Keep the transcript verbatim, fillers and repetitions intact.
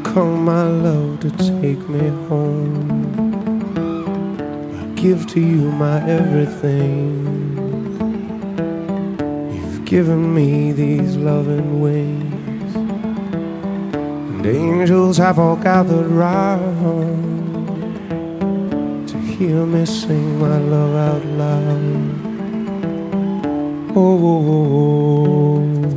come, my love, to take me home. I give to you my everything. You've given me these loving wings, and angels have all gathered round to hear me sing my love out loud. Oh, oh, oh, oh.